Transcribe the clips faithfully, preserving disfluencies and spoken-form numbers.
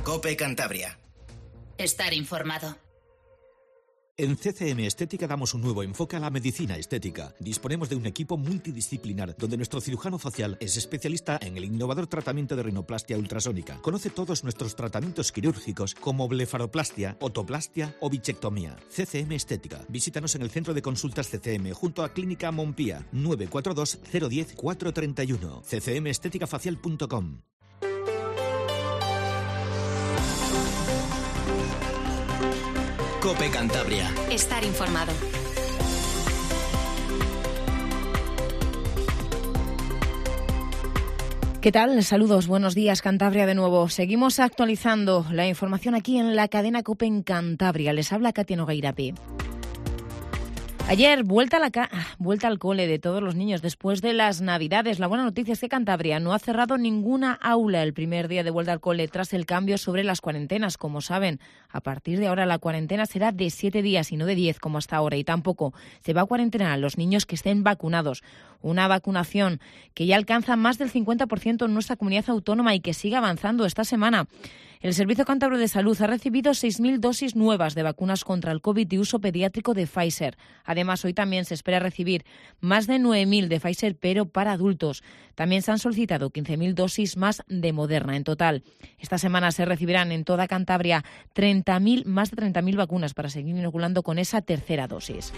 COPE Cantabria. Estar informado. En C C M Estética damos un nuevo enfoque a la medicina estética. Disponemos de un equipo multidisciplinar donde nuestro cirujano facial es especialista en el innovador tratamiento de rinoplastia ultrasónica. Conoce todos nuestros tratamientos quirúrgicos como blefaroplastia, otoplastia o bichectomía. C C M Estética. Visítanos en el centro de consultas C C M junto a Clínica Montpía, nueve cuatro dos, cero uno cero, cuatro tres uno. c c m estética facial punto com. COPE Cantabria. Estar informado. ¿Qué tal? Saludos, buenos días, Cantabria de nuevo. Seguimos actualizando la información aquí en la cadena COPE en Cantabria. Les habla Katia Nogueirapi. Ayer, vuelta a la ca- vuelta al cole de todos los niños después de las Navidades. La buena noticia es que Cantabria no ha cerrado ninguna aula el primer día de vuelta al cole tras el cambio sobre las cuarentenas. Como saben, a partir de ahora la cuarentena será de siete días y no de diez como hasta ahora. Y tampoco se va a cuarentenar a los niños que estén vacunados. Una vacunación que ya alcanza más del cincuenta por ciento en nuestra comunidad autónoma y que sigue avanzando esta semana. El Servicio Cántabro de Salud ha recibido seis mil dosis nuevas de vacunas contra el COVID de uso pediátrico de Pfizer. Además, hoy también se espera recibir más de nueve mil de Pfizer, pero para adultos. También se han solicitado quince mil dosis más de Moderna. En total, esta semana se recibirán en toda Cantabria treinta mil, más de treinta mil vacunas para seguir inoculando con esa tercera dosis.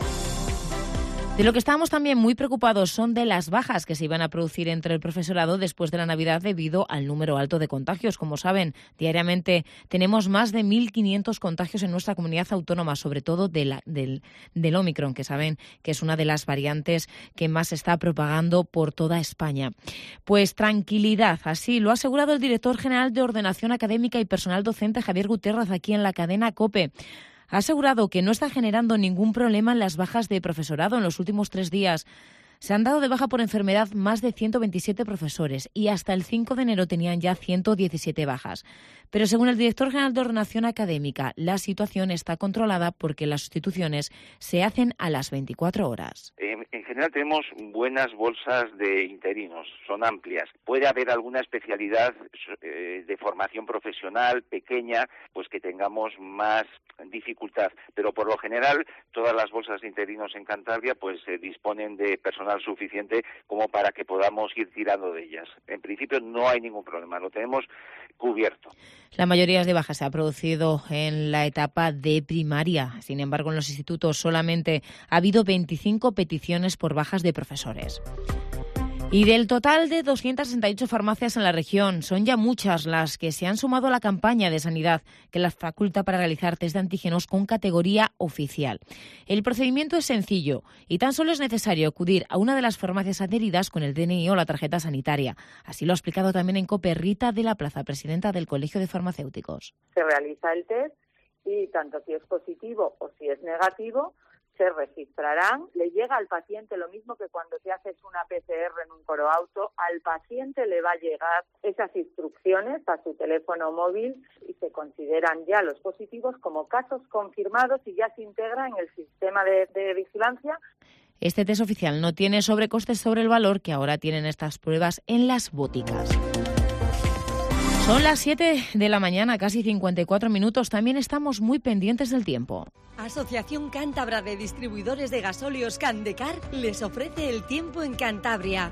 De lo que estábamos también muy preocupados son de las bajas que se iban a producir entre el profesorado después de la Navidad debido al número alto de contagios. Como saben, diariamente tenemos más de mil quinientos contagios en nuestra comunidad autónoma, sobre todo de la, del, del Omicron, que saben que es una de las variantes que más se está propagando por toda España. Pues tranquilidad, así lo ha asegurado el director general de Ordenación Académica y Personal Docente, Javier Gutiérrez, aquí en la cadena COPE. Ha asegurado que no está generando ningún problema en las bajas de profesorado. En los últimos tres días se han dado de baja por enfermedad más de ciento veintisiete profesores y hasta el cinco de enero tenían ya ciento diecisiete bajas. Pero según el director general de Ordenación Académica, la situación está controlada porque las sustituciones se hacen a las veinticuatro horas. En, en general tenemos buenas bolsas de interinos, son amplias. Puede haber alguna especialidad eh, de formación profesional pequeña, pues que tengamos más dificultad, pero por lo general todas las bolsas de interinos en Cantabria pues eh, disponen de personal suficiente como para que podamos ir tirando de ellas. En principio no hay ningún problema, lo tenemos cubierto. La mayoría de bajas se ha producido en la etapa de primaria. Sin embargo, en los institutos solamente ha habido veinticinco peticiones por bajas de profesores. Y del total de doscientas sesenta y ocho farmacias en la región, son ya muchas las que se han sumado a la campaña de sanidad que las faculta para realizar test de antígenos con categoría oficial. El procedimiento es sencillo y tan solo es necesario acudir a una de las farmacias adheridas con el D N I o la tarjeta sanitaria. Así lo ha explicado también en COPE Rita de la Plaza, presidenta del Colegio de Farmacéuticos. Se realiza el test y tanto si es positivo o si es negativo, se registrarán, le llega al paciente lo mismo que cuando te haces una P C R en un coroauto, al paciente le va a llegar esas instrucciones a su teléfono móvil y se consideran ya los positivos como casos confirmados y ya se integra en el sistema de, de vigilancia. Este test oficial no tiene sobrecostes sobre el valor que ahora tienen estas pruebas en las boticas. Son las siete de la mañana, casi cincuenta y cuatro minutos. También estamos muy pendientes del tiempo. Asociación Cántabra de Distribuidores de Gasóleos Candecar les ofrece el tiempo en Cantabria.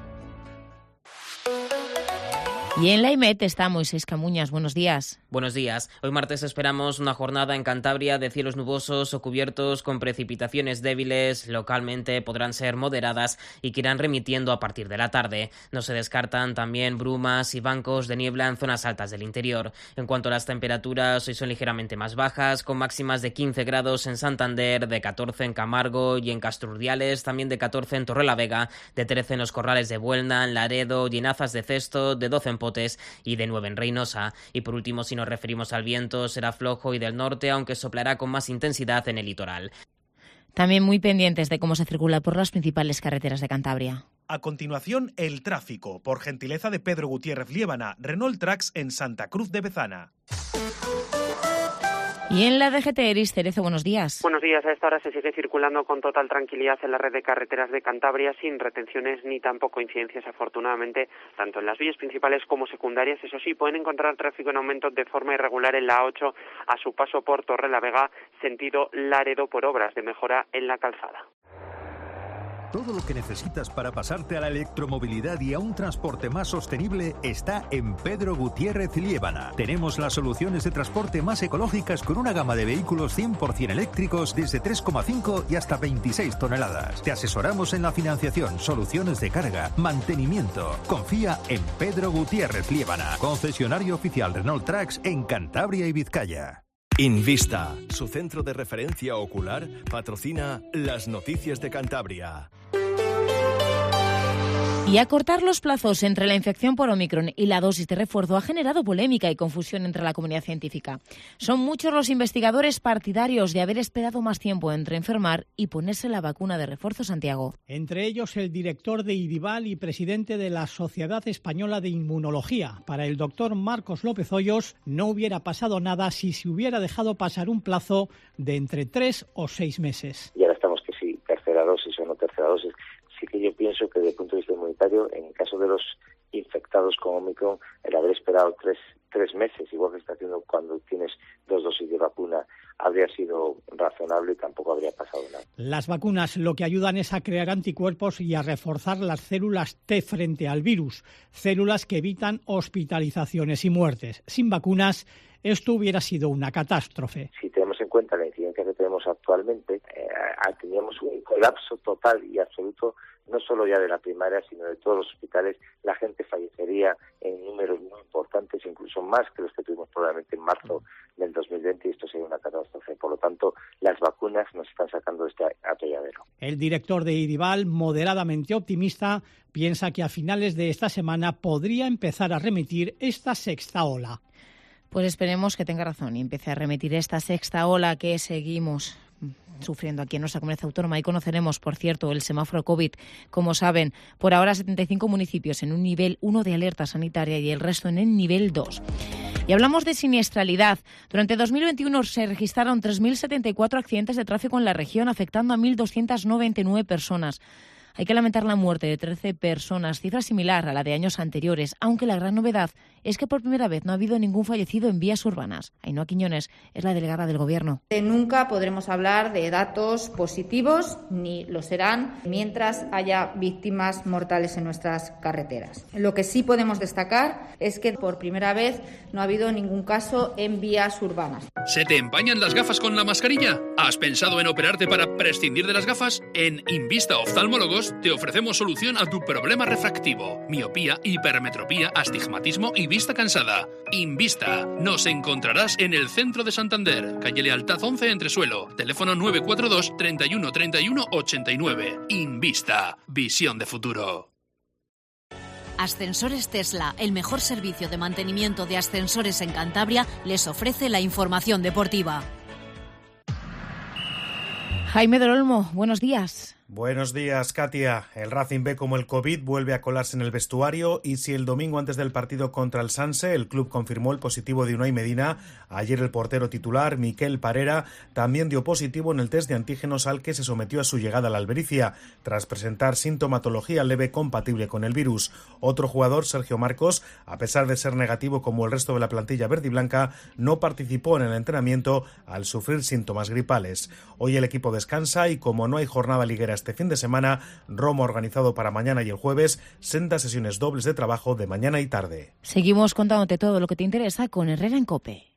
Y en la I M E T está Moisés Camuñas. Buenos días. Buenos días. Hoy martes esperamos una jornada en Cantabria de cielos nubosos o cubiertos con precipitaciones débiles, localmente podrán ser moderadas y que irán remitiendo a partir de la tarde. No se descartan también brumas y bancos de niebla en zonas altas del interior. En cuanto a las temperaturas, hoy son ligeramente más bajas, con máximas de quince grados en Santander, de catorce en Camargo y en Castrurdiales, también de catorce en Torrelavega, de trece en los Corrales de Buelna, en Laredo y en Azas de Cesto, de doce en y de nueve en Reynosa. Y por último, si nos referimos al viento, será flojo y del norte, aunque soplará con más intensidad en el litoral. También muy pendientes de cómo se circula por las principales carreteras de Cantabria. A continuación, el tráfico, por gentileza de Pedro Gutiérrez Liébana, Renault Trax en Santa Cruz de Bezana. Y en la D G T, Eris Cerezo, buenos días. Buenos días. A esta hora se sigue circulando con total tranquilidad en la red de carreteras de Cantabria, sin retenciones ni tampoco incidencias, afortunadamente, tanto en las vías principales como secundarias. Eso sí, pueden encontrar tráfico en aumento de forma irregular en la A ocho a su paso por Torrelavega, sentido Laredo, por obras de mejora en la calzada. Todo lo que necesitas para pasarte a la electromovilidad y a un transporte más sostenible está en Pedro Gutiérrez Liébana. Tenemos las soluciones de transporte más ecológicas con una gama de vehículos cien por ciento eléctricos desde tres coma cinco y hasta veintiséis toneladas. Te asesoramos en la financiación, soluciones de carga, mantenimiento. Confía en Pedro Gutiérrez Liébana, concesionario oficial Renault Trucks en Cantabria y Vizcaya. Invista, su centro de referencia ocular, patrocina las noticias de Cantabria. Y acortar los plazos entre la infección por Omicron y la dosis de refuerzo ha generado polémica y confusión entre la comunidad científica. Son muchos los investigadores partidarios de haber esperado más tiempo entre enfermar y ponerse la vacuna de refuerzo, Santiago. Entre ellos el director de IDIVAL y presidente de la Sociedad Española de Inmunología. Para el doctor Marcos López Hoyos no hubiera pasado nada si se hubiera dejado pasar un plazo de entre tres o seis meses. Y ahora estamos que sí, tercera dosis o no tercera dosis. Sí que yo pienso que desde el punto de vista inmunitario, en el caso de los infectados con Omicron, el haber esperado tres, tres meses, igual que está haciendo cuando tienes dos dosis de vacuna, habría sido razonable y tampoco habría pasado nada. Las vacunas lo que ayudan es a crear anticuerpos y a reforzar las células T frente al virus, células que evitan hospitalizaciones y muertes. Sin vacunas, esto hubiera sido una catástrofe. Si tenemos en cuenta la incidencia que tenemos actualmente, eh, teníamos un colapso total y absoluto, no solo ya de la primaria, sino de todos los hospitales. La gente fallecería en números muy importantes, incluso más que los que tuvimos probablemente en marzo del dos mil veinte, y esto sería una catástrofe. Por lo tanto, las vacunas nos están sacando de este atolladero. El director de IDIVAL, moderadamente optimista, piensa que a finales de esta semana podría empezar a remitir esta sexta ola. Pues esperemos que tenga razón y empiece a remitir esta sexta ola que seguimos sufriendo aquí en nuestra comunidad autónoma. Y conoceremos, por cierto, el semáforo COVID. Como saben, por ahora setenta y cinco municipios en un nivel uno de alerta sanitaria y el resto en el nivel dos. Y hablamos de siniestralidad. Durante dos mil veintiuno se registraron tres mil setenta y cuatro accidentes de tráfico en la región, afectando a mil doscientas noventa y nueve personas. Hay que lamentar la muerte de trece personas, cifra similar a la de años anteriores, aunque la gran novedad es que por primera vez no ha habido ningún fallecido en vías urbanas. Ainhoa Quiñones es la delegada del Gobierno. Nunca podremos hablar de datos positivos, ni lo serán, mientras haya víctimas mortales en nuestras carreteras. Lo que sí podemos destacar es que por primera vez no ha habido ningún caso en vías urbanas. ¿Se te empañan las gafas con la mascarilla? ¿Has pensado en operarte para prescindir de las gafas? En Invista Oftalmólogos te ofrecemos solución a tu problema refractivo, miopía, hipermetropía, astigmatismo y vista cansada. Invista. Nos encontrarás en el centro de Santander, calle Lealtad once, Entresuelo, teléfono nueve cuatro dos, treinta y uno, treinta y uno, ochenta y nueve. Invista. Visión de futuro. Ascensores Tesla, el mejor servicio de mantenimiento de ascensores en Cantabria, les ofrece la información deportiva. Jaime del Olmo, buenos días. Buenos días, Katia. El Racing ve como el COVID vuelve a colarse en el vestuario y si el domingo antes del partido contra el Sanse el club confirmó el positivo de Unai Medina, ayer el portero titular, Miquel Parera, también dio positivo en el test de antígenos al que se sometió a su llegada a la Albericia, tras presentar sintomatología leve compatible con el virus. Otro jugador, Sergio Marcos, a pesar de ser negativo como el resto de la plantilla verde y blanca, no participó en el entrenamiento al sufrir síntomas gripales. Hoy el equipo descansa y como no hay jornada liguera este fin de semana, Roma organizado para mañana y el jueves, sendas sesiones dobles de trabajo de mañana y tarde. Seguimos contándote todo lo que te interesa con Herrera en COPE.